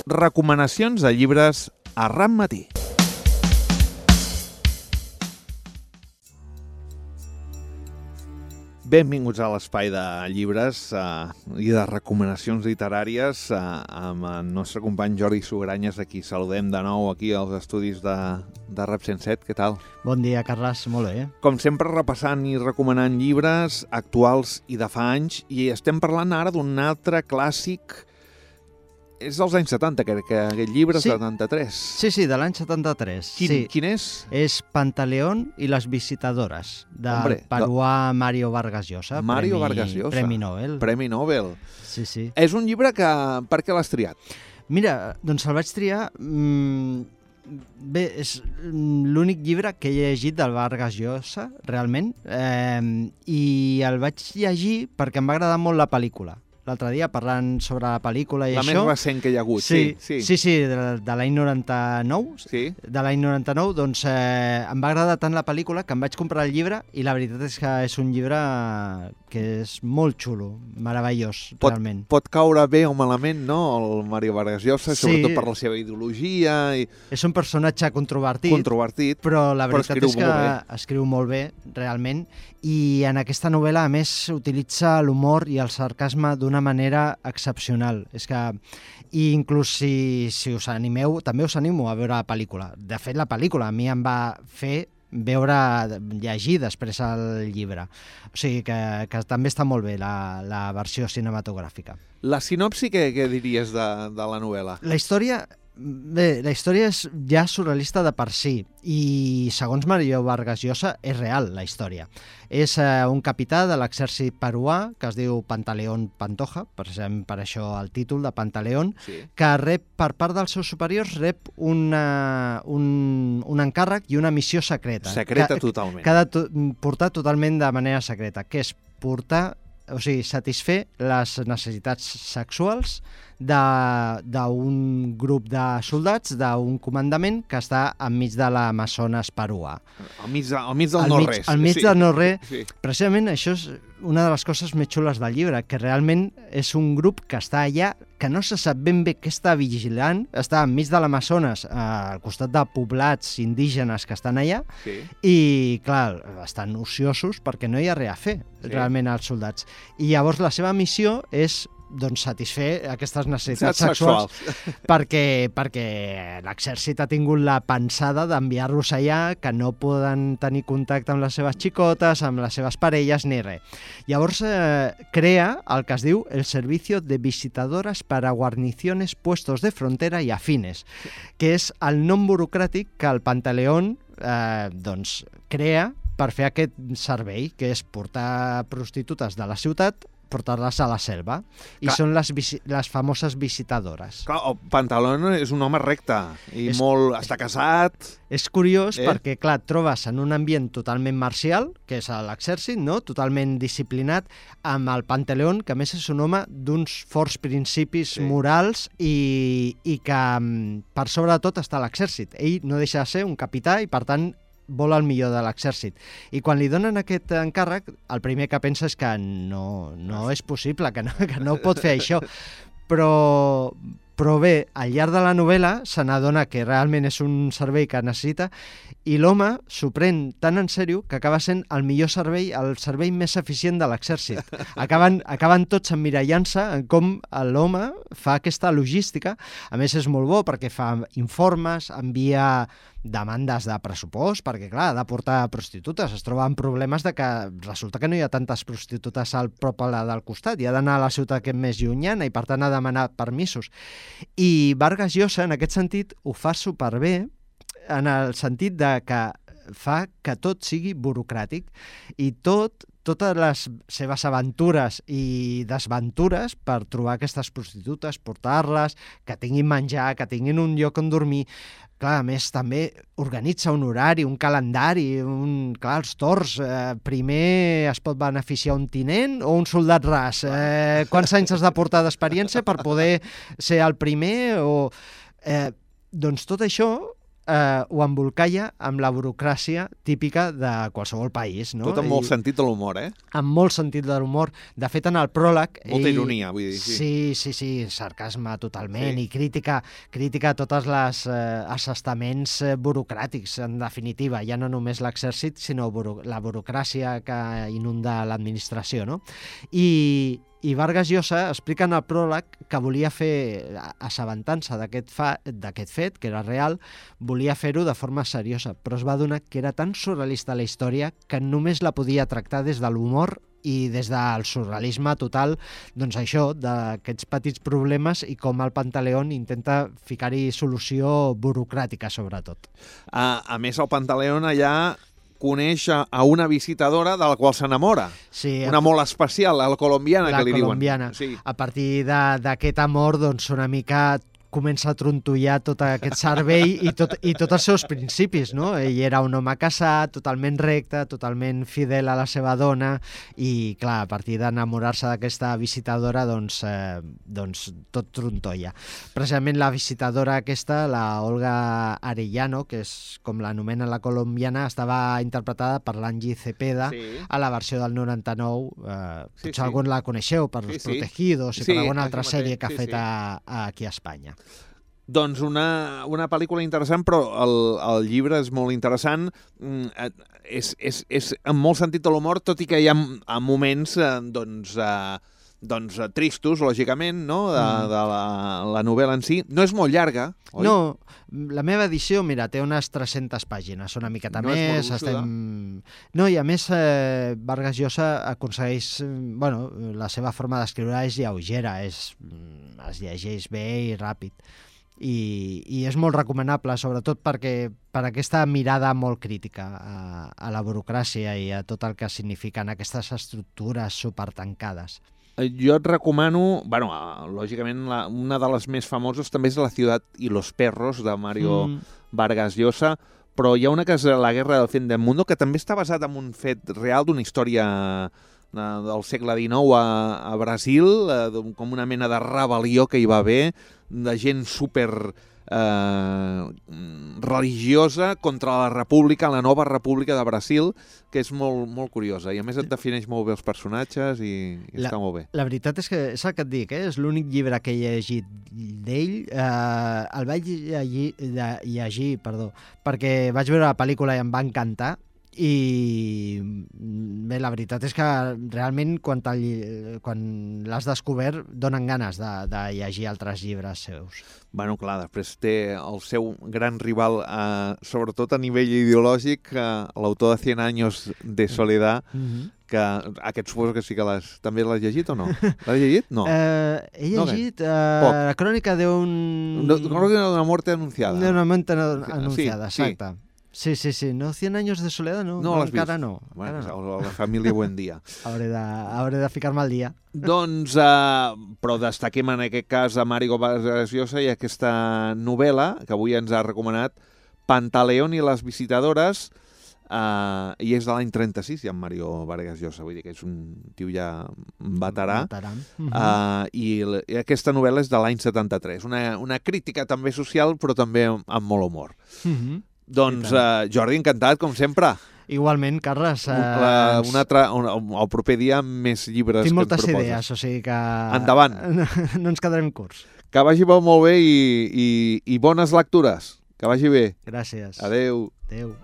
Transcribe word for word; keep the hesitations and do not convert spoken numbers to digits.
Recomanacions de llibres a Ram Matí. Benvinguts a l'espai de llibres uh, i de recomanacions literàries uh, amb el nostre company Jordi Sugranyes, a qui saludem de nou aquí als estudis de, de Rap cent set. Què tal? Bon dia, Carles. Molt bé. Com sempre, repassant i recomanant llibres actuals i de fa anys, i estem parlant ara d'un altre clàssic. És dels anys setanta, crec que aquest llibre, sí. setanta-tres. Sí, sí, de l'any setanta-tres. Quin, sí. quin és? És Pantaleón i les visitadores, del Hombre, peruà Mario Vargas Llosa. Mario premi, Vargas Llosa. Premi Nobel. Premi Nobel. Sí, sí. És un llibre que... Per què l'has triat? Mira, doncs el vaig triar... Mmm, bé, és l'únic llibre que he llegit del Vargas Llosa, realment, eh, i el vaig llegir perquè em va agradar molt la pel·lícula. L'altre dia, parlant sobre la pel·lícula i la això... La més recent que hi ha hagut, sí. Sí, sí, sí de, de l'any noranta-nou. Sí. De l'any noranta-nou, doncs eh, em va agradar tant la pel·lícula que em vaig comprar el llibre i la veritat és que és un llibre que és molt xulo, meravellós, pot, realment. Pot caure bé o malament, no?, el Mario Vargas Llosa, sí. Sobretot per la seva ideologia. I... És un personatge controvertit, controvertit però la veritat però és que molt escriu molt bé, realment, i en aquesta novel·la, a més, utilitza l'humor i el sarcasme d'una manera excepcional. És que, i inclús si, si us animeu, també us animo a veure la pel·lícula. De fet, la pel·lícula a mi em va fer veure, llegir després el llibre. O sigui que, que també està molt bé la, la versió cinematogràfica. La sinopsi, què, què diries de, de la novel·la? La història... Bé, la història és ja surrealista de per si i segons Mario Vargas Llosa és real la història. És eh, un capità de l'exèrcit peruà que es diu Pantaleón Pantoja, per, per això el títol de Pantaleón, sí. Que rep per part dels seus superiors rep una, un, un encàrrec i una missió secreta. Secreta que, totalment. Que ha de to portar totalment de manera secreta, que és portar, o sigui, satisfer les necessitats sexuals d'un grup de soldats, d'un comandament que està enmig de l'Amazones peruà. Al mig, de, al mig del no-res. Al mig sí. del no-res. Sí. Precisament això és una de les coses més xules del llibre, que realment és un grup que està allà, que no se sap ben bé què està vigilant, està enmig de l'Amazones, al costat de poblats indígenes que estan allà, sí. I, clar, estan ociosos perquè no hi ha res a fer, sí. Realment, als soldats. I llavors la seva missió és doncs satisfer aquestes necessitats sexuals, sexuals. perquè, perquè l'exèrcit ha tingut la pensada d'enviar-los allà, que no poden tenir contacte amb les seves xicotes, amb les seves parelles, ni res. Llavors eh, crea el que es diu el Servicio de Visitadoras para Guarniciones, Puestos de Frontera y Afines, que és el nom burocràtic que el Pantaleón eh, doncs, crea per fer aquest servei, que és portar prostitutes de la ciutat, portar-les a la selva, i clar. Són les, les famoses visitadores. Clar, el Pantaleón és un home recte i és, molt... està casat... És curiós eh? perquè, clar, et trobes en un ambient totalment marcial, que és l'exèrcit, no?, totalment disciplinat, amb el Pantaleón, que a més és un home d'uns forts principis sí. morals i, i que per sobre de tot està l'exèrcit. Ell no deixa de ser un capità i, per tant, vol el millor de l'exèrcit. I quan li donen aquest encàrrec, el primer que pensa és que no, no és possible, que no, que no pot fer això. Però, però bé, al llarg de la novel·la se n'adona que realment és un servei que necessita i l'home s'ho pren tan en sèrio que acaba sent el millor servei, el servei més eficient de l'exèrcit. Acaben, acaben tots emmirallant-se en com l'home fa aquesta logística. A més, és molt bo perquè fa informes, envia demandes de pressupost, perquè, clar, ha de portar prostitutes. Es troba amb problemes de que resulta que no hi ha tantes prostitutes al poble del costat i ha d'anar a la ciutat que és més llunyana i, per tant, ha de demanar permisos. I Vargas Llosa, en aquest sentit, ho fa superbé, en el sentit de que fa que tot sigui burocràtic i tot, totes les seves aventures i desventures per trobar aquestes prostitutes, portar-les, que tinguin menjar, que tinguin un lloc on dormir. Clar, a més, també organitza un horari, un calendari, un, clar, els torns. Eh, primer es pot beneficiar un tinent o un soldat ras? Eh, quants anys has de portar d'experiència per poder ser el primer? O, eh, doncs tot això eh, ho embolcalla amb la burocràcia típica de qualsevol país. No? Tot amb molt I, sentit de l'humor, eh? Amb molt sentit de l'humor. De fet, en el pròleg... Molta ell... ironia, vull dir. Sí, sí, sí, sí sarcasme totalment, sí. I crítica, crítica a tots els eh, assestaments eh, burocràtics, en definitiva. Ja no només l'exèrcit, sinó buro la burocràcia que inunda l'administració, no? I... I Vargas Llosa explica en el pròleg que volia fer, assabentant-se d'aquest fet, que era real, volia fer-ho de forma seriosa, però es va adonar que era tan surrealista la història que només la podia tractar des de l'humor i des del surrealisme total, doncs això, d'aquests petits problemes i com el Pantaleón intenta ficar-hi solució burocràtica, sobretot. A, a més, el Pantaleón allà coneix a una visitadora de la qual s'enamora. Sí, una molt especial, la colombiana, la que li colombiana. diuen. Sí. A partir d'aquest amor, doncs, una mica comença a trontollar tot aquest cervell i, tot, i tots els seus principis, no? Ell era un home casat, totalment recte, totalment fidel a la seva dona i, clar, a partir d'enamorar-se d'aquesta visitadora, doncs, eh, doncs tot trontolla. Precisament la visitadora aquesta, la Olga Arellano, que és com l'anomena la colombiana, estava interpretada per l'Angie Cepeda, sí. A la versió del noranta-nou. Eh, sí, potser sí. Alguns la coneixeu per Los sí, sí. Protegidos i sí, per alguna altra sèrie que ha sí, fet sí. a, a aquí a Espanya. Doncs una, una pel·lícula interessant, però el, el llibre és molt interessant. És, és, és en molt sentit de l'humor, tot i que hi ha moments doncs, doncs, tristos, lògicament, no? de, de la, la novel·la en si. No és molt llarga, oi? No, la meva edició, mira, té unes tres-centes pàgines, una miqueta no més. Estem... No, i a més, eh, Vargas Llosa aconsegueix... Bueno, la seva forma d'escriure és lleugera, és, es llegeix bé i ràpid. I, i és molt recomanable, sobretot perquè per aquesta mirada molt crítica a, a la burocràcia i a tot el que signifiquen aquestes estructures supertancades. Jo et recomano, bueno, lògicament la, una de les més famoses també és La ciutat i los perros, de Mario mm. Vargas Llosa, però hi ha una que és La guerra del fin del mundo, que també està basat en un fet real d'una història del segle dinou a, a Brasil, eh, com una mena de rebel·lió que hi va haver, de gent super eh, religiosa contra la república, la nova república de Brasil, que és molt, molt curiosa. I a més et defineix molt bé els personatges i, i la, està molt bé. La veritat és que és el que et dic, eh? És l'únic llibre que he llegit d'ell. Eh, el vaig llegir, llegir perdó, perquè vaig veure la pel·lícula i em va encantar. I bé, la veritat és que realment quan, quan l'has descobert donen ganes de, de llegir altres llibres seus. Bueno, clar, després té el seu gran rival, eh, sobretot a nivell ideològic, eh, l'autor de Cien años de soledad, mm-hmm. que aquest suposo que sí que l'has... També l'has llegit o no? L'has llegit? No. Eh, he llegit no, eh, la crònica d'un... Crònica d'una muerte anunciada. D'una muerte anunciada, sí, exacte. Sí. Sí, sí, sí. No, Cien años de soledad, no. No, no l'has encara vist. No. Bueno, encara no. La família Buen Dia. hauré, de, hauré de ficar-me al dia. Doncs, uh, però destaquem en aquest cas a Mario Vargas Llosa i aquesta novel·la que avui ens ha recomanat, Pantaleón i les visitadores, uh, i és de l'any trenta-sis, ja en Mario Vargas Llosa, vull dir que és un tio ja veterà. veterà. Uh, i, I aquesta novel·la és de l'any setanta-tres. Una, una crítica també social, però també amb, amb molt humor. Mhm. Doncs, uh, Jordi, encantat, com sempre. Igualment, Carles. Uh, La, un altre, un, el proper dia més llibres tinc que ens proposes. Tinc moltes idees, o sigui que... Endavant. No, no ens quedarem curts. Que vagi molt bé i, i, i bones lectures. Que vagi bé. Gràcies. Adeu. Adeu.